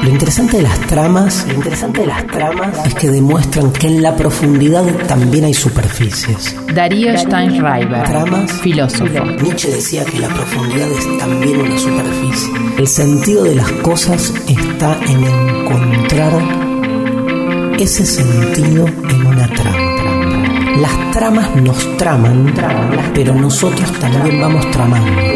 Lo interesante de las tramas es que demuestran que en la profundidad también hay superficies. Darío Steinschreiber, Tramas, filósofo. Nietzsche decía que la profundidad es también una superficie. El sentido de las cosas está en encontrar ese sentido en una trama. Las tramas nos traman, pero nosotros también vamos tramando.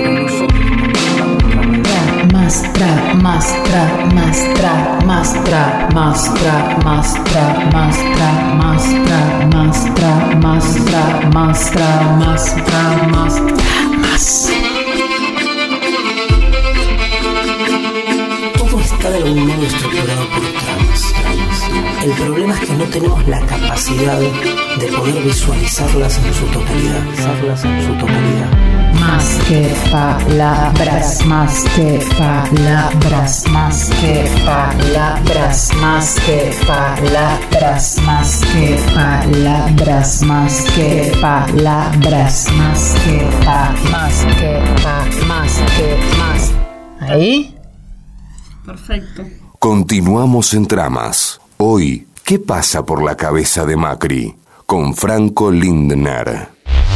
Todo está de algún modo estructurado por tramas. El problema es que no tenemos la capacidad de poder visualizarlas en su totalidad. Más que palabras, más que palabras, más que palabras, más que palabras, más que palabras, más que palabras, más que más. ¿Ahí? Perfecto. Continuamos en Tramas. Hoy, ¿qué pasa por la cabeza de Macri? Con Franco Lindner.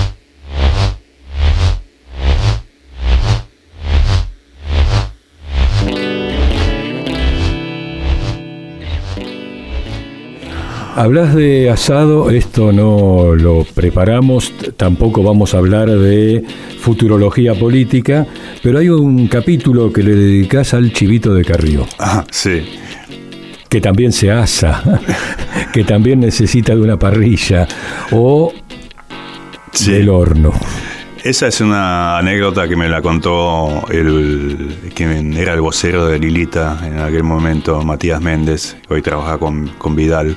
Hablas de asado, esto no lo preparamos, tampoco vamos a hablar de futurología política, pero hay un capítulo que le dedicás al chivito de Carrió. Ah, sí. Que también se asa, que también necesita de una parrilla o del horno. Esa es una anécdota que me la contó quien era el vocero de Lilita en aquel momento, Matías Méndez, que hoy trabaja con Vidal.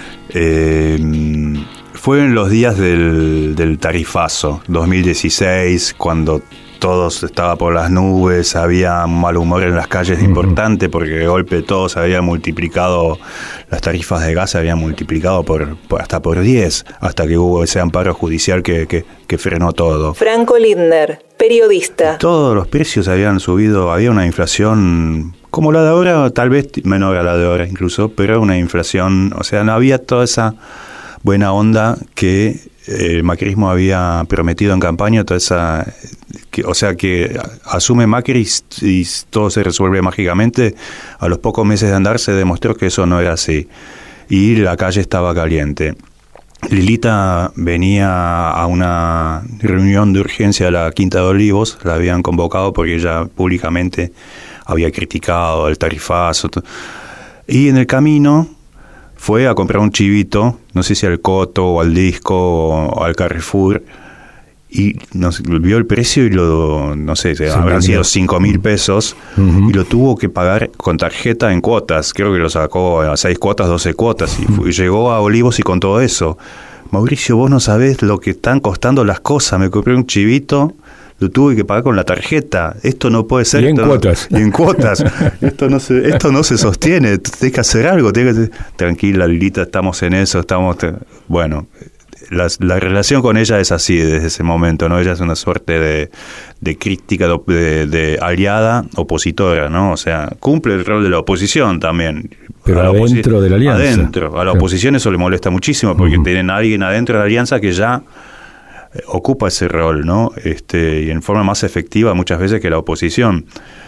Fue en los días del tarifazo, 2016, cuando todos estaba por las nubes, había un mal humor en las calles importante porque de golpe todo se había multiplicado, las tarifas de gas se habían multiplicado hasta por 10, hasta que hubo ese amparo judicial que frenó todo. Franco Lindner, periodista. Todos los precios habían subido, había una inflación como la de ahora, tal vez menor a la de ahora incluso, pero una inflación, o sea, no había toda esa buena onda que el macrismo había prometido en campaña, toda esa, o sea, que asume Macri y todo se resuelve mágicamente. A los pocos meses de andar se demostró que eso no era así y la calle estaba caliente. Lilita venía a una reunión de urgencia a la Quinta de Olivos, la habían convocado porque ella públicamente había criticado el tarifazo, y en el camino fue a comprar un chivito, no sé si al Coto o al Disco o al Carrefour, y vio el precio y no sé, habrán sido 5.000 pesos, y lo tuvo que pagar con tarjeta en cuotas. Creo que lo sacó a 6 cuotas, 12 cuotas, y llegó a Olivos y con todo eso. Mauricio, vos no sabés lo que están costando las cosas, me compré un chivito, lo tuve que pagar con la tarjeta, esto no puede ser. Y en cuotas. Y en cuotas. Esto no se sostiene, tenés que hacer algo. Tranquila, Lilita, estamos en eso, bueno, la relación con ella es así desde ese momento, ¿no? Ella es una suerte de crítica, de aliada, opositora, ¿no? O sea, cumple el rol de la oposición también. Pero adentro de la alianza. Adentro. A la oposición eso le molesta muchísimo porque tienen a alguien adentro de la alianza que ya ocupa ese rol, ¿no? Y en forma más efectiva muchas veces que la oposición.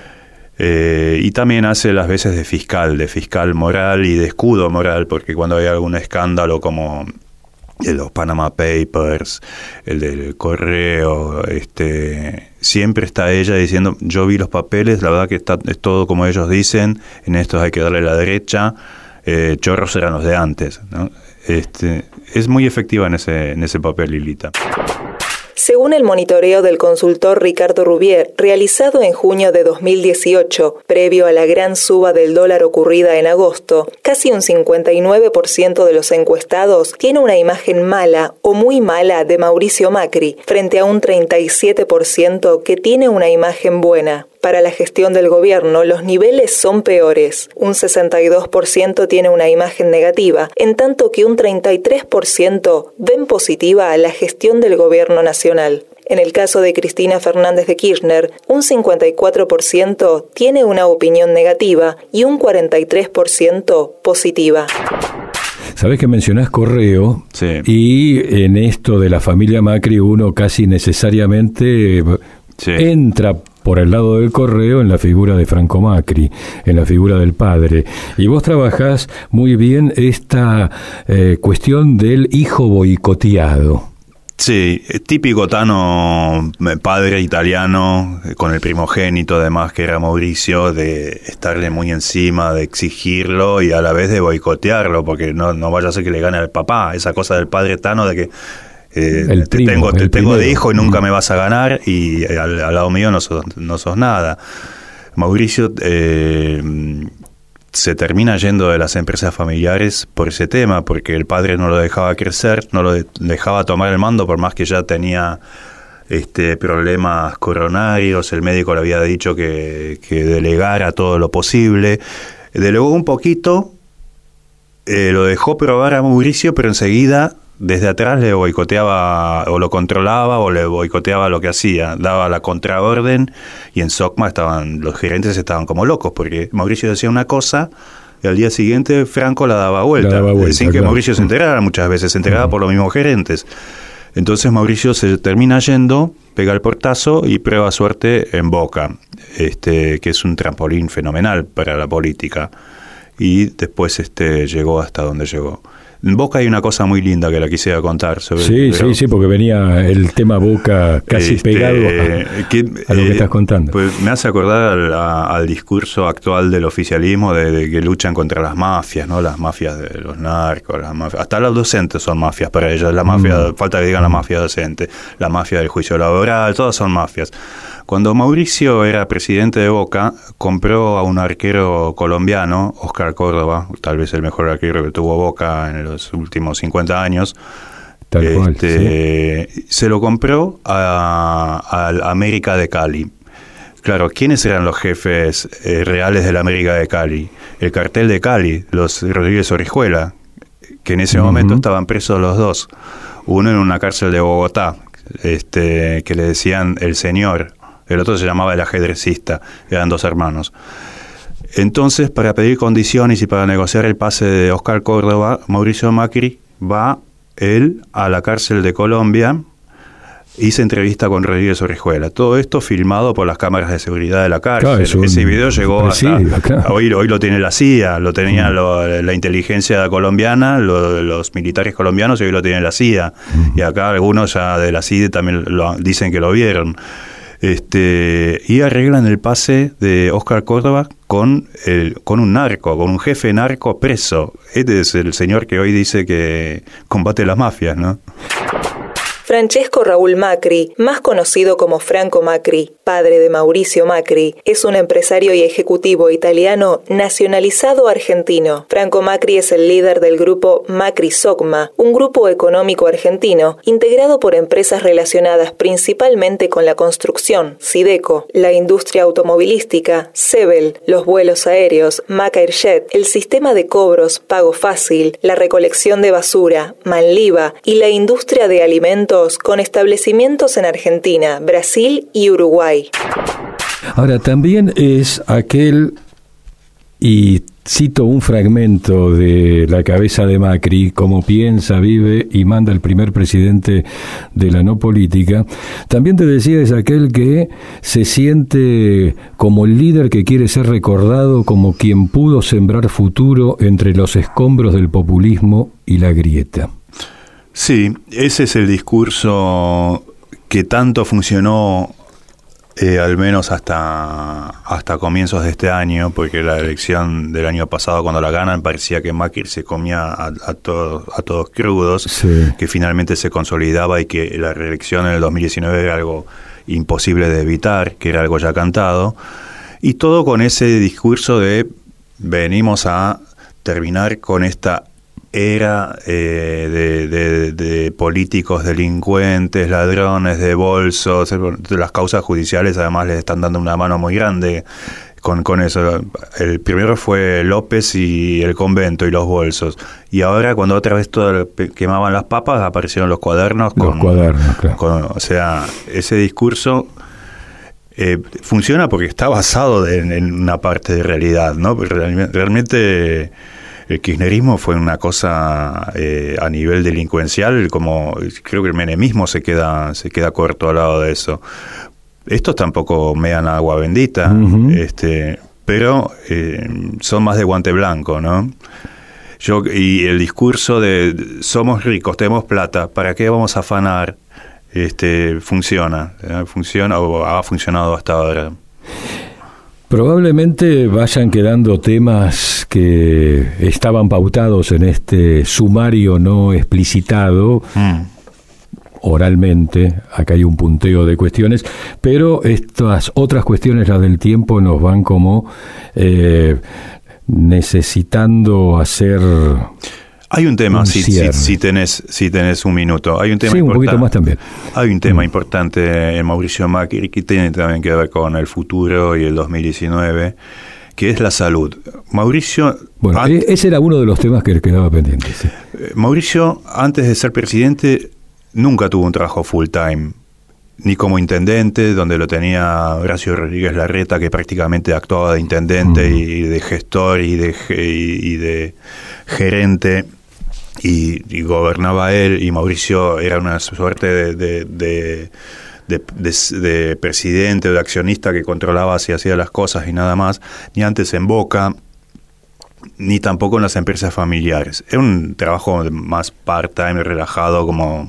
Y también hace las veces de fiscal moral y de escudo moral, porque cuando hay algún escándalo como el de los Panama Papers, el del correo, siempre está ella diciendo, yo vi los papeles, la verdad que es todo como ellos dicen, en estos hay que darle la derecha, chorros eran los de antes, ¿no? Es muy efectiva en ese papel, Lilita. Según el monitoreo del consultor Ricardo Rubier, realizado en junio de 2018, previo a la gran suba del dólar ocurrida en agosto, casi un 59% de los encuestados tiene una imagen mala o muy mala de Mauricio Macri, frente a un 37% que tiene una imagen buena. Para la gestión del gobierno, los niveles son peores. Un 62% tiene una imagen negativa, en tanto que un 33% ven positiva a la gestión del gobierno nacional. En el caso de Cristina Fernández de Kirchner, un 54% tiene una opinión negativa y un 43% positiva. Sabés que mencionás Correo, sí. Y en esto de la familia Macri uno casi necesariamente entra por el lado del Correo en la figura de Franco Macri, en la figura del padre. Y vos trabajás muy bien esta cuestión del hijo boicoteado. Sí, típico Tano, padre italiano, con el primogénito además que era Mauricio, de estarle muy encima, de exigirlo y a la vez de boicotearlo, porque no vaya a ser que le gane al papá, esa cosa del padre Tano de que te tengo de hijo y nunca me vas a ganar, y al lado mío no sos nada. Mauricio se termina yendo de las empresas familiares por ese tema, porque el padre no lo dejaba crecer, no lo dejaba tomar el mando, por más que ya tenía problemas coronarios. El médico le había dicho que delegara todo lo posible. Delegó un poquito, lo dejó probar a Mauricio, pero enseguida desde atrás le boicoteaba, o lo controlaba, o le boicoteaba lo que hacía, daba la contraorden, y en SOCMA los gerentes estaban como locos, porque Mauricio decía una cosa y al día siguiente Franco la daba vuelta, sin que Mauricio se enterara. Muchas veces se enteraba por los mismos gerentes. Entonces Mauricio se termina yendo, pega el portazo y prueba suerte en Boca, que es un trampolín fenomenal para la política, y después llegó hasta donde llegó. En Boca hay una cosa muy linda que la quisiera contar. Sí, porque venía el tema Boca casi pegado a lo que estás contando. Pues me hace acordar al discurso actual del oficialismo de que luchan contra las mafias, ¿no? Las mafias de los narcos, hasta los docentes son mafias para ellos. La mafia, falta que digan la mafia docente, la mafia del juicio laboral, todas son mafias. Cuando Mauricio era presidente de Boca, compró a un arquero colombiano, Oscar Córdoba, tal vez el mejor arquero que tuvo Boca en los últimos 50 años. Tal cual, se lo compró al América de Cali. Claro, ¿quiénes eran los jefes reales del América de Cali? El cartel de Cali, los Rodríguez Orihuela, que en ese momento estaban presos los dos. Uno en una cárcel de Bogotá, que le decían el señor. El otro se llamaba el ajedrecista, eran dos hermanos. Entonces, para pedir condiciones y para negociar el pase de Oscar Córdoba, Mauricio Macri va él a la cárcel de Colombia y se entrevista con Rodríguez Orihuela. Todo esto filmado por las cámaras de seguridad de la cárcel. Claro, ese video llegó hasta... Claro. Hoy lo tiene la CIA, lo tenía la inteligencia colombiana, los militares colombianos, y hoy lo tiene la CIA. Y acá algunos ya de la CIA también dicen que lo vieron. Y arreglan el pase de Oscar Córdoba con un narco, con un jefe narco preso. Este es el señor que hoy dice que combate las mafias, ¿no? Francesco Raúl Macri, más conocido como Franco Macri, padre de Mauricio Macri, es un empresario y ejecutivo italiano nacionalizado argentino. Franco Macri es el líder del grupo Macri Socma, un grupo económico argentino integrado por empresas relacionadas principalmente con la construcción, Sideco, la industria automovilística, Sebel, los vuelos aéreos, Macairjet, el sistema de cobros Pago Fácil, la recolección de basura, Manliva, y la industria de alimentos con establecimientos en Argentina, Brasil y Uruguay. Ahora, también es aquel, y cito un fragmento de La cabeza de Macri, cómo piensa, vive y manda el primer presidente de la no política. También te decía, es aquel que se siente como el líder que quiere ser recordado como quien pudo sembrar futuro entre los escombros del populismo y la grieta. Sí, ese es el discurso que tanto funcionó, al menos hasta comienzos de este año, porque la elección del año pasado, cuando la ganan, parecía que Macri se comía a todos crudos, sí, que finalmente se consolidaba y que la reelección en el 2019 era algo imposible de evitar, que era algo ya cantado, y todo con ese discurso de venimos a terminar con esta era de políticos delincuentes, ladrones de bolsos. Las causas judiciales además les están dando una mano muy grande con eso. El primero fue López y el convento y los bolsos. Y ahora, cuando otra vez quemaban las papas, aparecieron los cuadernos. Claro. O sea, ese discurso funciona porque está basado en una parte de realidad, ¿no? Pero realmente el kirchnerismo fue una cosa a nivel delincuencial, como creo que el menemismo se queda corto al lado de eso. Estos tampoco mean agua bendita, uh-huh. Pero son más de guante blanco, ¿no? Y el discurso de somos ricos, tenemos plata, ¿para qué vamos a afanar? Funciona o ha funcionado hasta ahora. Probablemente vayan quedando temas que estaban pautados en este sumario no explicitado, oralmente. Acá hay un punteo de cuestiones, pero estas otras cuestiones, las del tiempo, nos van como necesitando hacer... Hay un tema, si tenés un minuto. Hay un tema un poquito más también. Hay un tema importante en Mauricio Macri que tiene también que ver con el futuro y el 2019, que es la salud. Mauricio... Bueno, ese era uno de los temas que quedaba pendiente. Sí. Mauricio, antes de ser presidente, nunca tuvo un trabajo full time, ni como intendente, donde lo tenía Horacio Rodríguez Larreta, que prácticamente actuaba de intendente y de gestor y de gerente, y gobernaba él, y Mauricio era una suerte de presidente o de accionista que controlaba si hacía las cosas y nada más, ni antes en Boca, ni tampoco en las empresas familiares. Era un trabajo más part-time, relajado, como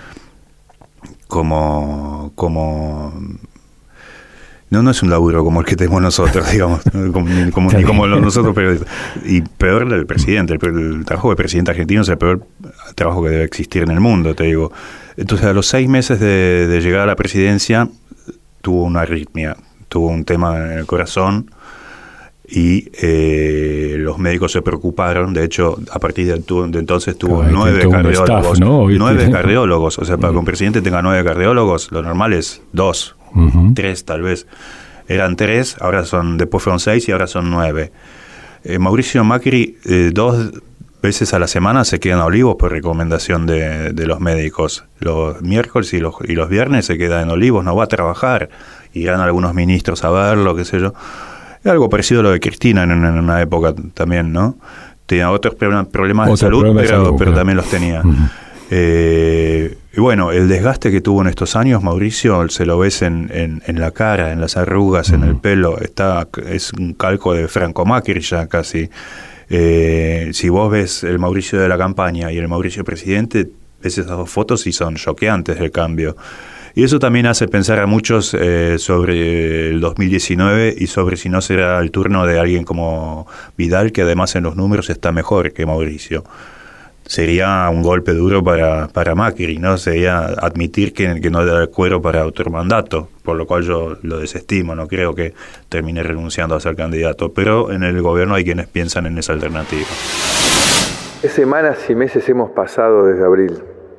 no es un laburo como el que tenemos nosotros, digamos, ni como nosotros periodistas. Y peor el presidente, el trabajo de presidente argentino es el peor trabajo que debe existir en el mundo, te digo. Entonces, a los 6 meses de llegar a la presidencia, tuvo una arritmia, tuvo un tema en el corazón, y los médicos se preocuparon. De hecho, a partir de entonces tuvo 9 cardiólogos. Staff, ¿no? 9 cardiólogos. O sea, para que un presidente tenga 9 cardiólogos, lo normal es 2, 3 tal vez. Eran 3, después fueron 6 y ahora son 9. Mauricio Macri 2 veces a la semana se queda en Olivos por recomendación de los médicos. Los miércoles y los viernes se queda en Olivos, no va a trabajar. Irán algunos ministros a verlo, qué sé yo. Algo parecido a lo de Cristina en una época también, ¿no? Tenía otros problemas de salud, pero también los tenía. Uh-huh. Y bueno, el desgaste que tuvo en estos años, Mauricio, se lo ves en la cara, en las arrugas, uh-huh. en el pelo. Es un calco de Franco Macri ya casi. Si vos ves el Mauricio de la campaña y el Mauricio presidente, ves esas 2 fotos y son choqueantes el cambio. Y eso también hace pensar a muchos sobre el 2019 y sobre si no será el turno de alguien como Vidal, que además en los números está mejor que Mauricio. Sería un golpe duro para Macri, ¿no? Sería admitir que no da el cuero para otro mandato, por lo cual yo lo desestimo, no creo que termine renunciando a ser candidato, pero en el gobierno hay quienes piensan en esa alternativa. ¿Qué semanas y meses hemos pasado desde abril?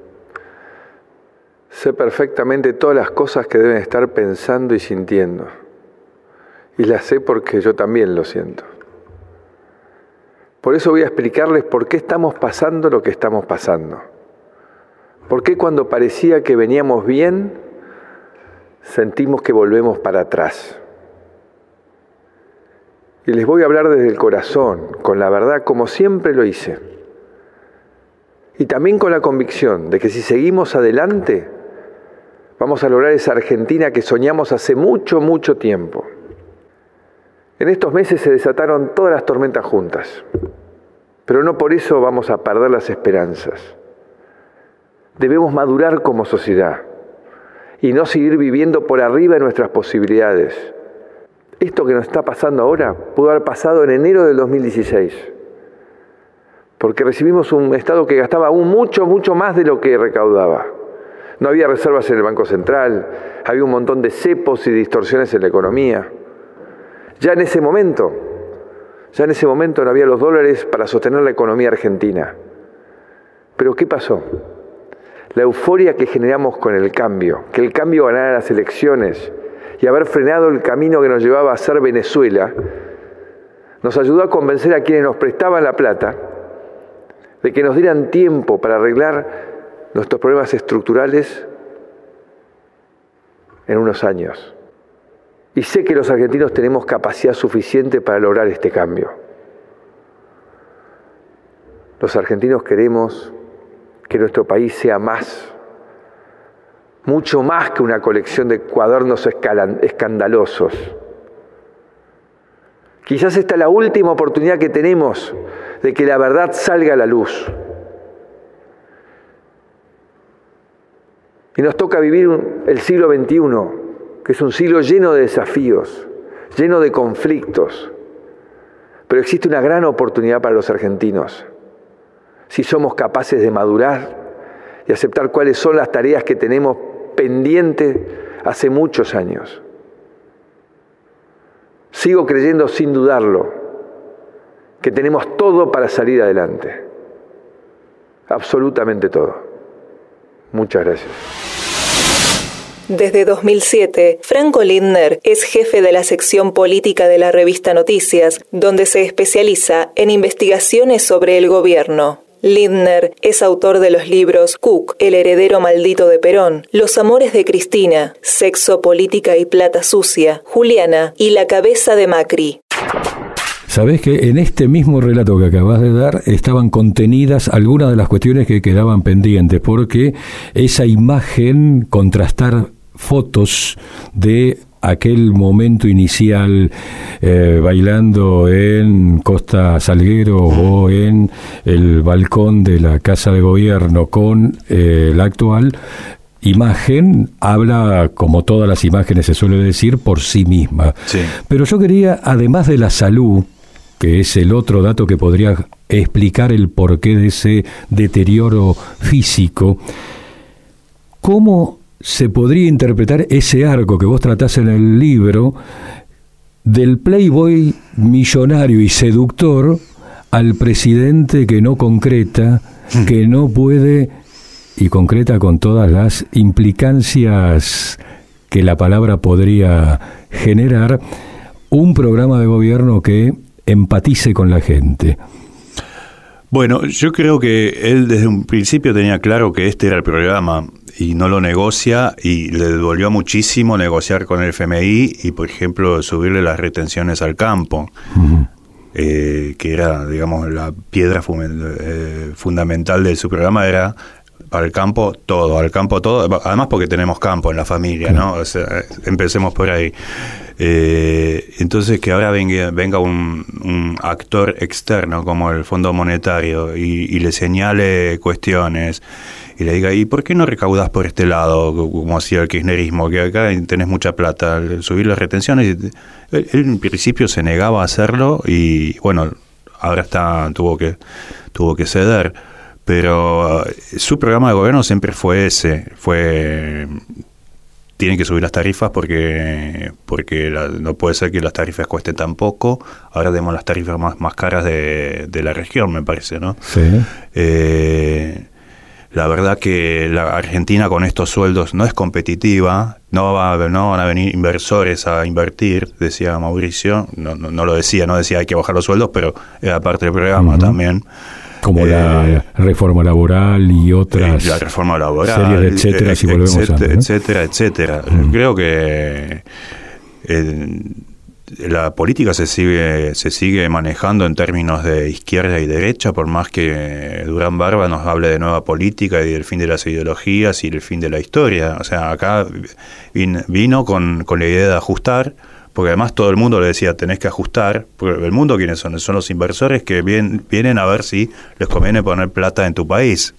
Sé perfectamente todas las cosas que deben estar pensando y sintiendo. Y las sé porque yo también lo siento. Por eso voy a explicarles por qué estamos pasando lo que estamos pasando. Por qué cuando parecía que veníamos bien, sentimos que volvemos para atrás. Y les voy a hablar desde el corazón, con la verdad, como siempre lo hice. Y también con la convicción de que si seguimos adelante, vamos a lograr esa Argentina que soñamos hace mucho, mucho tiempo. En estos meses se desataron todas las tormentas juntas, pero no por eso vamos a perder las esperanzas. Debemos madurar como sociedad y no seguir viviendo por arriba de nuestras posibilidades. Esto que nos está pasando ahora pudo haber pasado en enero del 2016, porque recibimos un Estado que gastaba aún mucho, mucho más de lo que recaudaba. No había reservas en el Banco Central, había un montón de cepos y distorsiones en la economía. Ya en ese momento no había los dólares para sostener la economía argentina. Pero ¿qué pasó? La euforia que generamos con el cambio, que el cambio ganara las elecciones y haber frenado el camino que nos llevaba a ser Venezuela, nos ayudó a convencer a quienes nos prestaban la plata de que nos dieran tiempo para arreglar nuestros problemas estructurales en unos años. Y sé que los argentinos tenemos capacidad suficiente para lograr este cambio. Los argentinos queremos que nuestro país sea más, mucho más que una colección de cuadernos escandalosos. Quizás esta es la última oportunidad que tenemos de que la verdad salga a la luz. Y nos toca vivir el siglo XXI, que es un siglo lleno de desafíos, lleno de conflictos. Pero existe una gran oportunidad para los argentinos, si somos capaces de madurar y aceptar cuáles son las tareas que tenemos pendientes hace muchos años. Sigo creyendo sin dudarlo que tenemos todo para salir adelante. Absolutamente todo. Muchas gracias. Desde 2007, Franco Lindner es jefe de la sección política de la revista Noticias, donde se especializa en investigaciones sobre el gobierno. Lindner es autor de los libros Cook, el heredero maldito de Perón, Los amores de Cristina, Sexo, política y plata sucia, Juliana y La cabeza de Macri. Sabés que en este mismo relato que acabas de dar estaban contenidas algunas de las cuestiones que quedaban pendientes, porque esa imagen, contrastar fotos de aquel momento inicial bailando en Costa Salguero o en el balcón de la Casa de Gobierno con la actual imagen, habla, como todas las imágenes se suele decir, por sí misma. Sí. Pero yo quería, además de la salud, que es el otro dato que podría explicar el porqué de ese deterioro físico, ¿cómo se podría interpretar ese arco que vos tratás en el libro del playboy millonario y seductor al presidente que no concreta, que no puede y concreta con todas las implicancias que la palabra podría generar, un programa de gobierno que empatice con la gente? Bueno, yo creo que él desde un principio tenía claro que este era el programa y no lo negocia, y le dolió muchísimo negociar con el FMI y, por ejemplo, subirle las retenciones al campo, que era, digamos, la piedra fundamental de su programa, era al campo todo, además porque tenemos campo en la familia, ¿no? O sea, empecemos por ahí. Entonces que ahora venga un actor externo como el Fondo Monetario y le señale cuestiones y le diga, ¿y por qué no recaudás por este lado, como hacía el kirchnerismo, que acá tenés mucha plata, subir las retenciones? Él en principio se negaba a hacerlo y bueno, ahora tuvo que ceder. Pero su programa de gobierno siempre fue ese, tienen que subir las tarifas porque no puede ser que las tarifas cuesten tan poco, ahora demos las tarifas más caras de la región, me parece, ¿no? Sí. La verdad que la Argentina con estos sueldos no es competitiva, no van a venir inversores a invertir, decía Mauricio, no lo decía, no decía hay que bajar los sueldos, pero era parte del programa también. Como la reforma laboral y otras la reforma laboral, series, etcétera, si volvemos etcétera. Creo que la política se sigue manejando en términos de izquierda y derecha, por más que Durán Barba nos hable de nueva política y del fin de las ideologías y el fin de la historia. O sea, acá vino con la idea de ajustar, porque además todo el mundo le decía, tenés que ajustar, porque el mundo, ¿quiénes son? Son los inversores que vienen a ver si les conviene poner plata en tu país.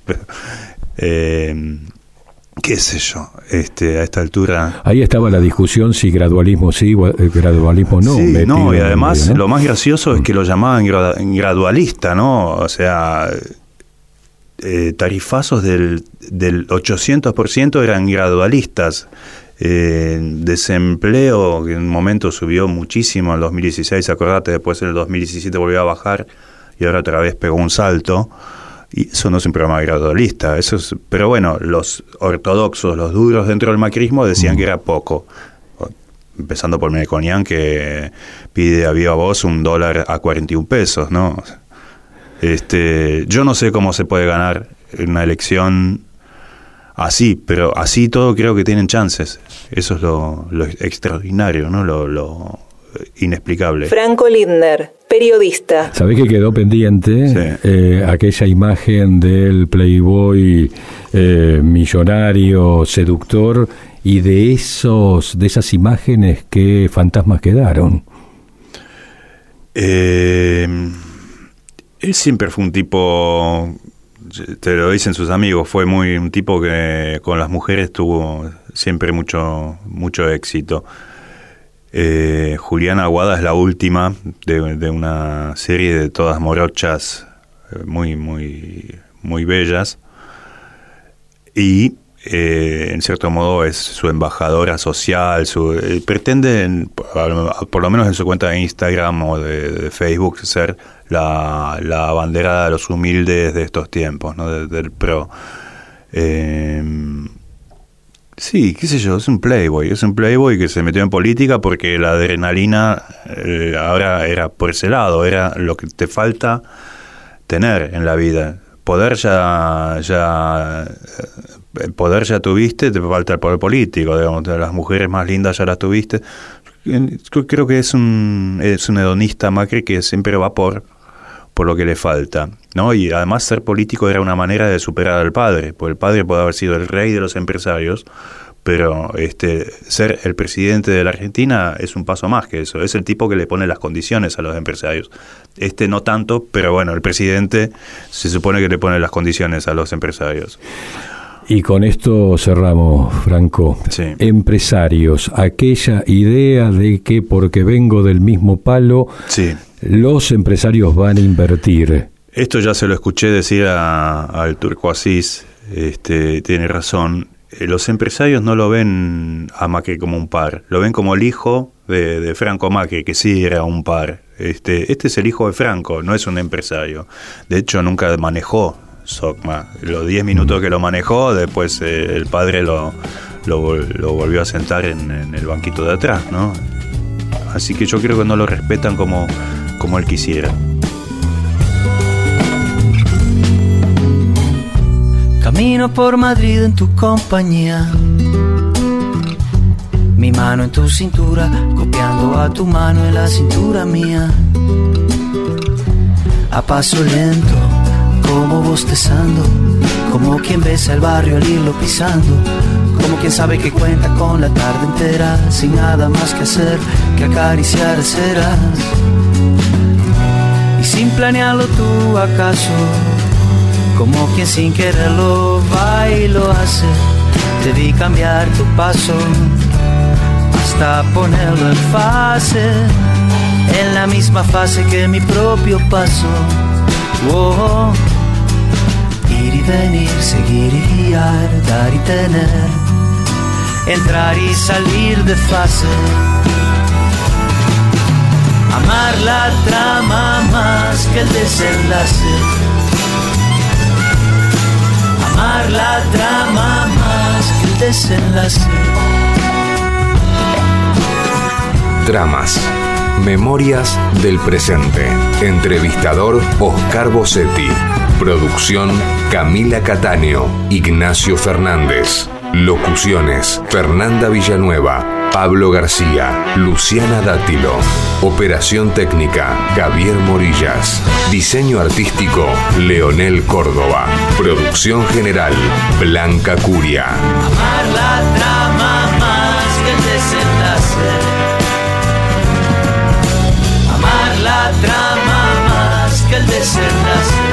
¿Qué sé yo? A esta altura... Ahí estaba la discusión si gradualismo sí, gradualismo no. Sí, no, y además lo más gracioso es que lo llamaban gradualista, ¿no? O sea, tarifazos del 800% eran gradualistas. Desempleo, que en un momento subió muchísimo en el 2016, acordate, después en el 2017 volvió a bajar y ahora otra vez pegó un salto, y eso no es un programa gradualista, pero bueno, los ortodoxos, los duros dentro del macrismo decían que era poco. empezando por Melconian, que pide a viva voz $1 a 41 pesos, ¿no? Yo no sé cómo se puede ganar una elección así, pero así todo creo que tienen chances. Eso es lo extraordinario, ¿no? Lo inexplicable. Franco Lindner, periodista. ¿Sabés que quedó pendiente? Sí. Aquella imagen del playboy millonario, seductor, y de esas imágenes, ¿qué fantasmas quedaron? Él siempre fue un tipo, te lo dicen sus amigos, fue un tipo que con las mujeres tuvo siempre mucho éxito. Juliana Aguada es la última de una serie de todas morochas muy, muy, muy bellas, y en cierto modo es su embajadora social, pretende, por lo menos en su cuenta de Instagram o de Facebook, ser la bandera de los humildes de estos tiempos, ¿no? Del PRO. Sí, qué sé yo, es un playboy que se metió en política porque la adrenalina ahora era por ese lado, era lo que te falta tener en la vida. Poder ya tuviste, te falta el poder político, digamos, las mujeres más lindas ya las tuviste. Creo que es un hedonista Macri que siempre va por lo que le falta, ¿no? Y además ser político era una manera de superar al padre, porque el padre puede haber sido el rey de los empresarios, pero ser el presidente de la Argentina es un paso más que eso, es el tipo que le pone las condiciones a los empresarios. No tanto, pero bueno, el presidente se supone que le pone las condiciones a los empresarios. Y con esto cerramos, Franco. Sí. Empresarios, aquella idea de que porque vengo del mismo palo, sí, los empresarios van a invertir. Esto ya se lo escuché decir al Turco Asís, tiene razón. Los empresarios no lo ven a Macri como un par, lo ven como el hijo de Franco Macri, que sí era un par. Este es el hijo de Franco, no es un empresario. De hecho, nunca manejó SOCMA. Los 10 minutos que lo manejó, después el padre lo volvió a sentar en el banquito de atrás, ¿no? Así que yo creo que no lo respetan como él quisiera. Camino por Madrid en tu compañía, mi mano en tu cintura, copiando a tu mano en la cintura mía. A paso lento, como bostezando, como quien besa el barrio al irlo pisando, como quien sabe que cuenta con la tarde entera, sin nada más que hacer que acariciar serás. Y sin planearlo tú acaso, como quien sin quererlo va y lo hace, te vi cambiar tu paso hasta ponerlo en fase, en la misma fase que mi propio paso. Oh, ir y venir, seguir y guiar, dar y tener, entrar y salir de fase. Amar la trama más que el desenlace. Amar la trama más que el desenlace. Tramas. Memorias del presente. Entrevistador Oscar Bossetti. Producción Camila Cattaneo, Ignacio Fernández. Locuciones Fernanda Villanueva, Pablo García, Luciana Dátilo. Operación técnica Javier Morillas. Diseño artístico Leonel Córdoba. Producción general Blanca Curia. Amar la trama más que el desenlace. Amar la trama más que el desenlace.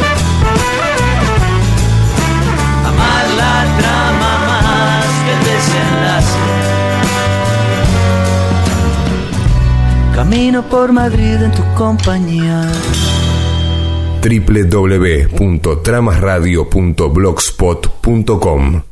Amar la trama más que el desenlace. Camino por Madrid en tu compañía. www.tramasradio.blogspot.com